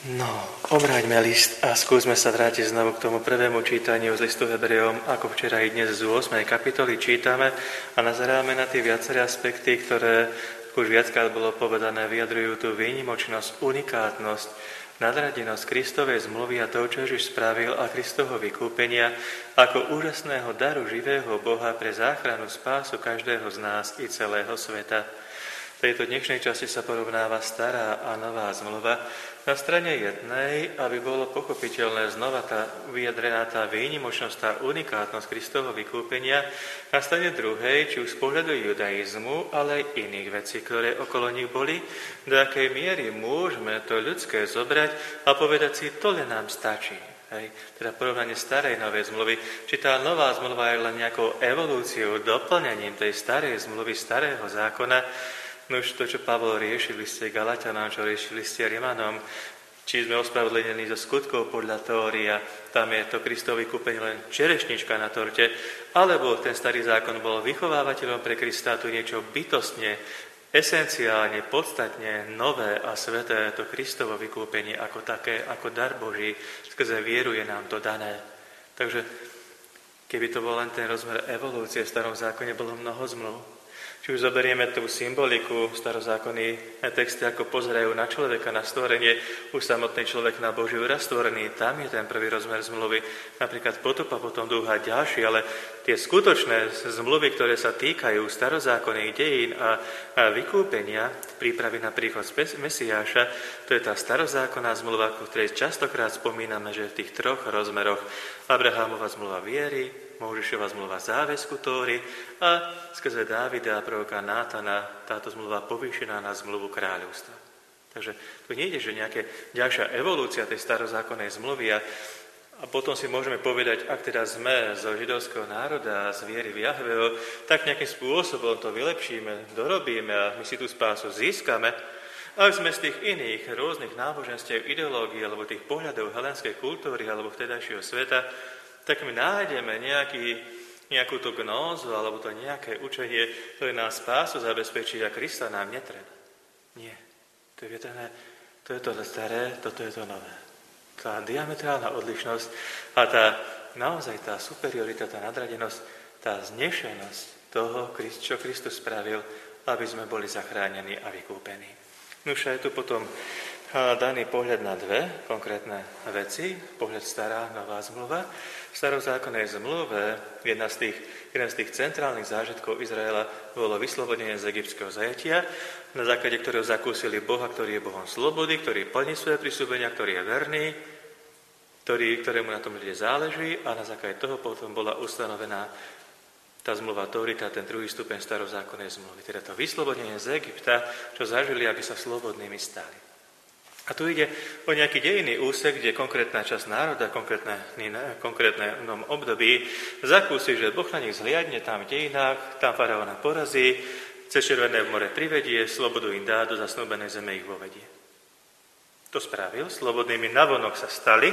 No, obráťme list a skúsme sa vrátiť znovu k tomu prvému čítaniu z listu Hebrejom, ako včera i dnes z 8. kapitoly čítame a nazeráme na tie viaceré aspekty, ktoré už viackrát bolo povedané, vyjadrujú tú výnimočnosť, unikátnosť, nadradenosť Kristovej zmluvy a toho, čo Ježiš spravil a Kristovho vykúpenia ako úžasného daru živého Boha pre záchranu spásu každého z nás i celého sveta. V tejto dnešnej časti sa porovnáva stará a nová zmluva. Na strane jednej, aby bolo pochopiteľné znova vyjadrená tá výnimočnosť, tá unikátnosť Kristovho vykúpenia, na strane druhej, či už z pohľadu judaizmu, ale aj iných vecí, ktoré okolo nich boli, do akej miery môžeme to ľudské zobrať a povedať si, to len nám stačí. Hej. Teda porovnanie starej novej zmluvy, či tá nová zmluva je len nejakou evolúciou, doplňaním tej starej zmluvy, starého zákona. No už to, čo Pavol rieši v liste Galatianom, čo rieši v liste Rimanom, či sme ospravedlnení zo skutkov podľa teória, tam je to Kristovo vykúpenie len čerešnička na torte, alebo ten starý zákon bol vychovávateľom pre Krista, tu niečo bytostne, esenciálne, podstatne nové a sveté, to Kristovo vykúpenie ako také, ako dar Boží, skrze vieru je nám to dané. Takže keby to bol len ten rozmer evolúcie v starom zákone, bolo mnoho zmluv. Či už zoberieme tú symboliku, starozákonní texty, ako pozerajú na človeka, na stvorenie, už samotný človek na Božiu raz stvorený, tam je ten prvý rozmer zmluvy, napríklad potop a potom dúha ďalší, ale tie skutočné zmluvy, ktoré sa týkajú starozákonných dejín a vykúpenia, prípravy na príchod Mesiáša, to je tá starozákonná zmluva, o ktorej častokrát spomíname, že v tých troch rozmeroch Abrahámova zmluva viery, Mojžišova zmluva záväzku Tóry a skrze Dávida a proroka Nátana táto zmluva povýšená na zmluvu kráľovstva. Takže tu nie je, že nejaká ďalšia evolúcia tej starozákonnej zmluvy a potom si môžeme povedať, ak teda sme zo židovského národa a z viery v Jahveho, tak nejakým spôsobom to vylepšíme, dorobíme a my si tú spásu získame. Ak sme z tých iných rôznych náboženstiev, ideológií alebo tých pohľadov helenskej kultúry alebo vtedajšieho sveta, tak my nájdeme nejakú tú gnózu alebo to nejaké učenie, ktoré nás spásu zabezpečí a Krista nám netreba. Nie. To je to staré, toto je to nové. Tá diametrálna odlišnosť a naozaj tá superiorita, tá nadradenosť, tá znešenosť toho, čo Kristus spravil, aby sme boli zachránení a vykúpení. No už je tu potom daný pohľad na dve konkrétne veci, pohľad stará, nová zmluva. V starozákonnej zmluve jeden z tých centrálnych zážitkov Izraela bolo vyslobodenie z egyptského zajatia, na základe ktorého zakúsili Boha, ktorý je Bohom slobody, ktorý plní svoje prisúbenia, ktorý je verný, ktorému na tom ľudia záleží a na základe toho potom bola ustanovená tá zmluva Tóry, ten druhý stupeň starozákonnej zmluvy. Teda to vyslobodenie z Egypta, čo zažili, aby sa slobodnými stali. A tu ide o nejaký dejinný úsek, kde konkrétna časť národa, konkrétnom období zakúsi, že Boh na nich zhliadne tam v dejinách, tam faraóna porazí, cez Červené more privedie, slobodu im dá, do zasnúbenej zeme ich vovedie. To spravil, slobodnými navonok sa stali,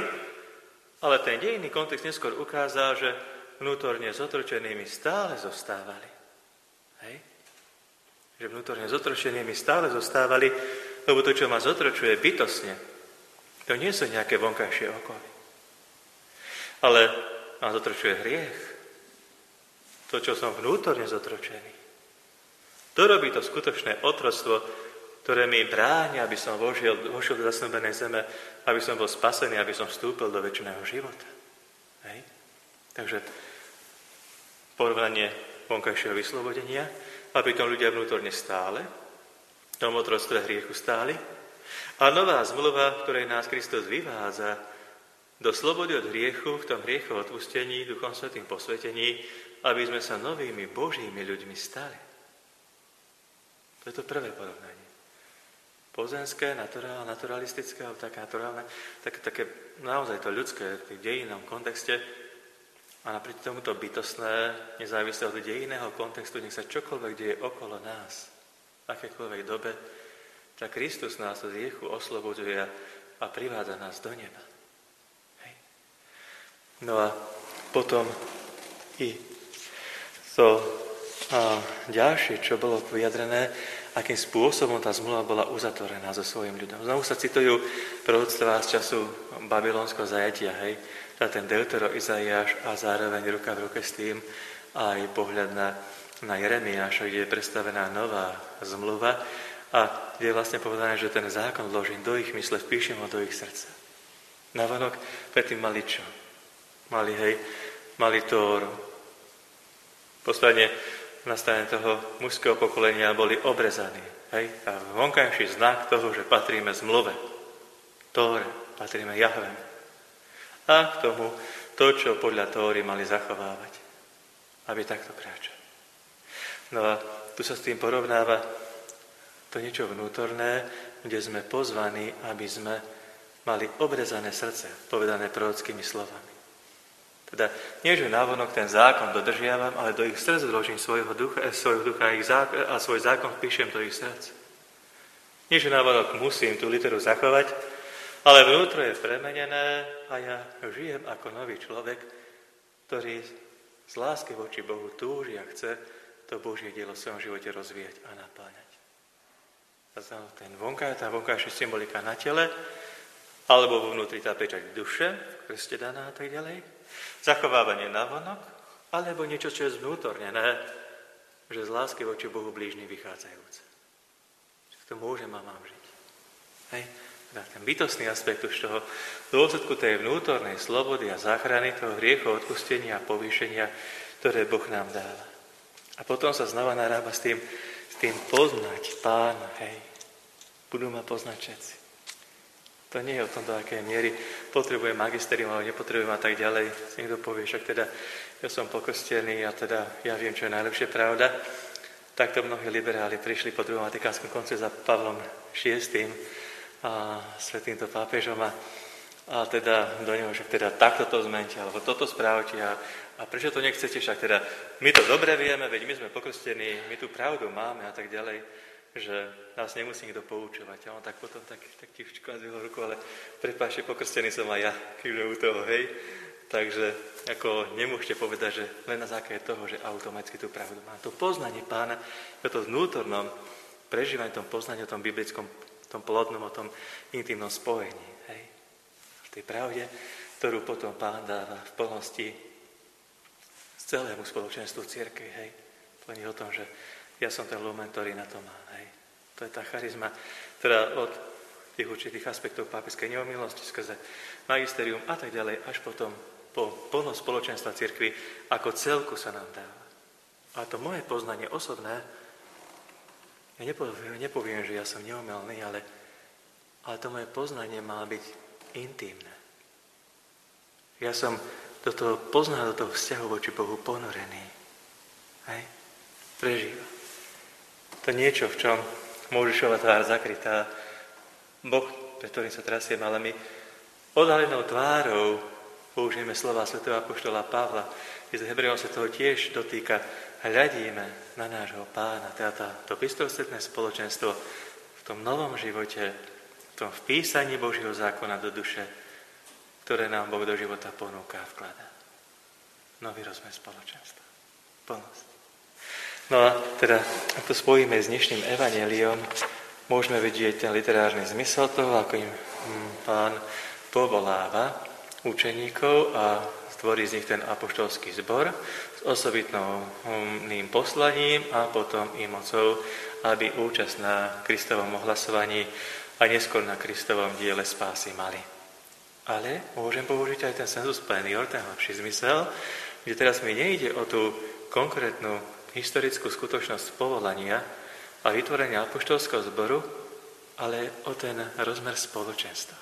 ale ten dejinný kontext neskôr ukázal, že vnútorne zotročenými stále zostávali. Hej? Že vnútorne zotročenými stále zostávali, lebo to, čo ma zotročuje bytostne, to nie sú nejaké vonkajšie okoly. Ale ma zotročuje hriech. To, čo som vnútorne zotročený. To robí to skutočné otroctvo, ktoré mi bráni, aby som vošiel do zasnúbenej zeme, aby som bol spasený, aby som vstúpil do večného života. Hej? Takže porovnanie vonkajšieho vyslobodenia, aby tom ľudia vnútorne stále v tom otroctve hriechu stáli. A nová zmluva, v ktorej nás Kristus vyvádza do slobody od hriechu, v tom hriechu odpustení, Duchom Svätým posvetení, aby sme sa novými Božími ľuďmi stali. To je to prvé porovnanie. Pozemské, naturalistické, ale také naturálne, také naozaj to ľudské, v dejinnom kontexte a napriek tomuto bytostné, nezávisle od dejinného kontextu, nech sa čokoľvek deje okolo nás, v akékoľvek dobe, tak Kristus nás od hriechu oslobodzuje a privádza nás do neba. Hej. No a potom i to ďalšie, čo bolo vyjadrené, akým spôsobom tá zmluva bola uzatvorená so svojím ľudom. Znovu sa citujú proroctvá z času babylonského zajatia, hej, ten Deutero Izaiáš a zároveň ruka v ruke s tým aj pohľad na Jeremiáša, kde je predstavená nová zmluva a kde je vlastne povedané, že ten zákon vložím do ich mysle, vpíšem ho do ich srdca. Navonok predtým mali čo? Mali Tóru. Posledne na strane toho mužského pokolenia boli obrezaní. Hej? A vonkajší znak toho, že patríme zmluve. Tóre, patríme Jahve. A k tomu to, čo podľa Tóry mali zachovávať. Aby takto kráčali. No a tu sa s tým porovnáva to niečo vnútorné, kde sme pozvaní, aby sme mali obrezané srdce, povedané prorockými slovami. Teda nie, že návonok ten zákon dodržiavam, ale do ich srdc vložím svojho ducha a svoj zákon vpíšem do ich srdc. Nie, že návonok musím tú literu zachovať, ale vnútro je premenené a ja žijem ako nový človek, ktorý z lásky voči Bohu túži a chce to Božie dielo v svojom živote rozvíjať a napáňať. Tá vonkajšia symbolika na tele, alebo vnútri tá pečať duše, krste daná a tak ďalej, zachovávanie navonok, alebo niečo, čo je zvnútornené, že z lásky voči Bohu blížny vychádzajúce. Že to môžem a mám žiť. Hej? Ten bytostný aspekt už toho dôsledku tej vnútornej slobody a záchrany, toho hriechu, odpustenia a povýšenia, ktoré Boh nám dáva. A potom sa znova narába s tým poznať Pána, hej. Budú ma poznať všetci. To nie je o tom, do akej miery potrebujem magisterium, ale nepotrebujem a tak ďalej. Niekto povie, však teda ja som pokrstený a teda ja viem, čo je najlepšie pravda. Takto mnohí liberáli prišli po druhom vatikánskom koncile za Pavlom VI. A svätým to pápežom a teda do neho, však teda takto to zmente, alebo toto správte a prečo to nechcete, však teda my to dobre vieme, veď my sme pokrstení, my tú pravdu máme a tak ďalej, že nás nemusí nikto poučovať. A on tak potom tak tichčko nazvihol ruku, ale prepáčte, pokrstený som aj ja, kývne u toho, hej. Takže ako nemôžete povedať, že len na základe toho, že automaticky tú pravdu mám. To poznanie Pána, to vnútornom prežívanie, tom poznanie o tom biblickom, tom plodnom, o tom intimnom spojení. Hej. V tej pravde, ktorú potom Pán dáva v plnosti celému spoločenstvu cirkvi. Hej. To nie je o tom, že ja som ten lumen, ktorý na to má. Hej. To je tá charizma, ktorá od tých určitých aspektov pápežskej neomilosti skrze magisterium a tak ďalej, až potom po plnosť spoločenstva cirkvi ako celku sa nám dáva. A to moje poznanie osobné, ja nepoviem, že ja som neomylný, ale to moje poznanie má byť intimné. Ja som do toho poznania, do toho vzťahu voči Bohu ponorený. Hej? Prežíva. To niečo, v čom Mojžišova tvár zakrytá, Boh, pred ktorým sa trasiem, ale my odhalenou tvárou použijeme slova svätého apoštola Pavla, kde z Hebrejom sa toho tiež dotýka. Hľadíme na nášho Pána, teda to pistostretné spoločenstvo v tom novom živote, v tom vpísaní Božieho zákona do duše, ktoré nám Boh do života ponúka a vkladá. Nový rozmer spoločenstva. Plnosť. No a teda, ak to spojíme s dnešným evanjeliom, môžeme vidieť ten literárny zmysel toho, ako im Pán povoláva učeníkov a stvorí z nich ten apoštolský zbor s osobitným poslaním a potom i mocou, aby účasť na Kristovom ohlasovaní a neskôr na Kristovom diele spásy mali. Ale môžem použiť aj ten sensus plenior, ten hlbší zmysel, kde teraz mi nejde o tú konkrétnu historickú skutočnosť povolania a vytvorenia apoštolského zboru, ale o ten rozmer spoločenstva.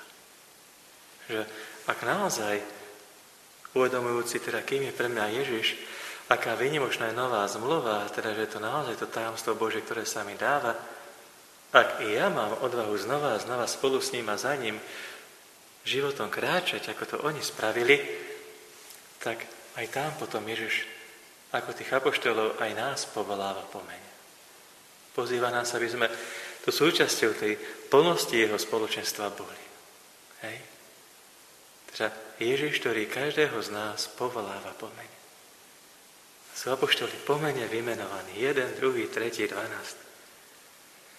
Že ak naozaj uvedomujúci, teda kým je pre mňa Ježiš, aká výnimočná je nová zmluva, teda že je to naozaj to tajomstvo Božie, ktoré sa mi dáva, ak i ja mám odvahu znova a znova spolu s ním a za ním životom kráčať, ako to oni spravili, tak aj tam potom Ježiš, ako tých apoštolov, aj nás povoláva po mene. Pozýva nás, aby sme to súčasťou tej plnosti jeho spoločenstva boli. Hej? Teda Ježiš, ktorý každého z nás povoláva po mene. Sú apoštoli po mene vymenovaní. 1, 2, 3, 12.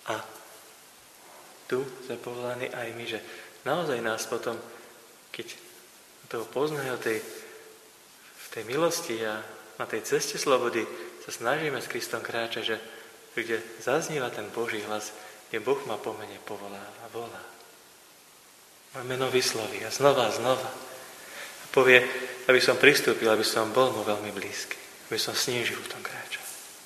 A tu sme povolaní aj my, že naozaj nás potom, keď toho poznajú v tej milosti a na tej ceste slobody sa snažíme s Kristom kráčať, že kde zaznieva ten Boží hlas, kde Boh ma po mene povoláva, volá. Moje meno vysloví a znova. A povie, aby som pristúpil, aby som bol mu veľmi blízky, aby som s ním životom kráčal.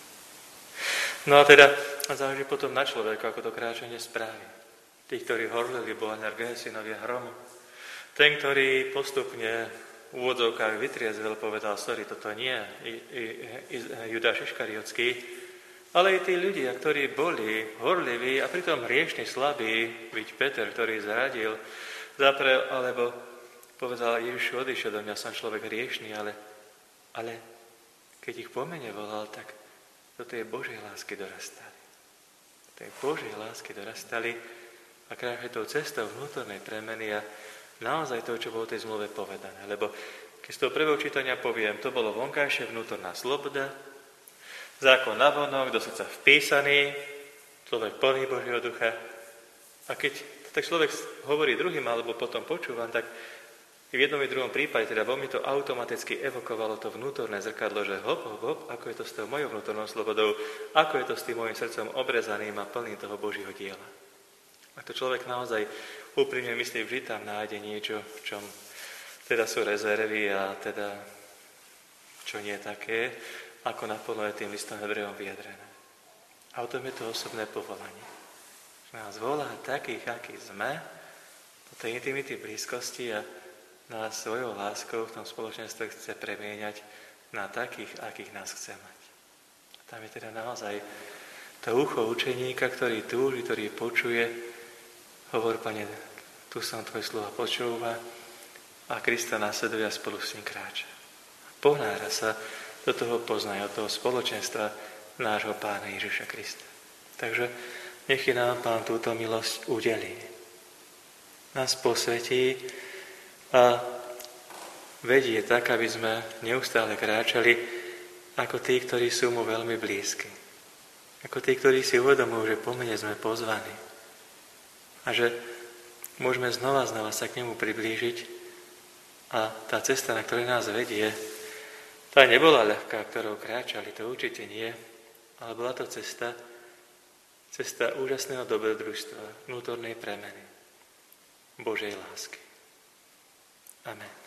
No a teda záleží potom na človeku, ako to kráčanie spraví. Tí, ktorí horlili Boanerges, synovia Hromu. Ten, ktorý postupne v úvodzovkách vytriezvel, povedal, sorry, toto nie, Judáš Iškariotský, ale aj tí ľudia, ktorí boli horliví a pritom hriešni, slabí, byť Peter, ktorý zradil, zaprel, alebo povedal, Ježišu, odišiel do mňa, som človek hriešný, ale keď ich po mene volal, tak do tej Božej lásky dorastali. Do tej Božej lásky dorastali a kráčali tou cestou vnútornej premeny a naozaj to, čo bolo v tej zmluve povedané. Lebo keď z toho prvého čítania poviem, to bolo vonkajšia vnútorná sloboda, zákon navonok, do srdca vpísaný, človek plný Božieho ducha. A keď tak človek hovorí druhým, alebo potom počúvam, tak v jednom i druhom prípade, teda vo mi to automaticky evokovalo to vnútorné zrkadlo, že hop, ako je to s tou mojou vnútornou slobodou, ako je to s tým mojim srdcom obrezaným a plným toho Božieho diela. A to človek naozaj úprimne myslí, vždy tam nájde niečo, v čom teda sú rezervy a teda čo nie je také, ako naplno je tým listom Hebrejom vyjadrené. A o tom je to osobné povolanie. Že nás volá takých, akí sme, do tej intimity blízkosti a nás svojou láskou v tom spoločenstve chce premieňať na takých, akých nás chce mať. A tam je teda naozaj to ucho učeníka, ktorý túži, ktorý počuje, hovor, Pane, tu som Tvoje slova počúva a Krista nasleduje a spolu s ním kráča. Pohnára sa do toho poznania, do toho spoločenstva nášho Pána Ježiša Krista. Takže nech je nám Pán túto milosť udelí. Nás posvetí a vedie tak, aby sme neustále kráčali ako tí, ktorí sú mu veľmi blízki. Ako tí, ktorí si uvedomujú, že po mene sme pozvaní. A že môžeme znova sa k nemu priblížiť a tá cesta, na ktorej nás vedie, tá nebola ľahká, ktorou kráčali, to určite nie, ale bola to cesta úžasného dobrodružstva, vnútornej premeny, Božej lásky. Amen.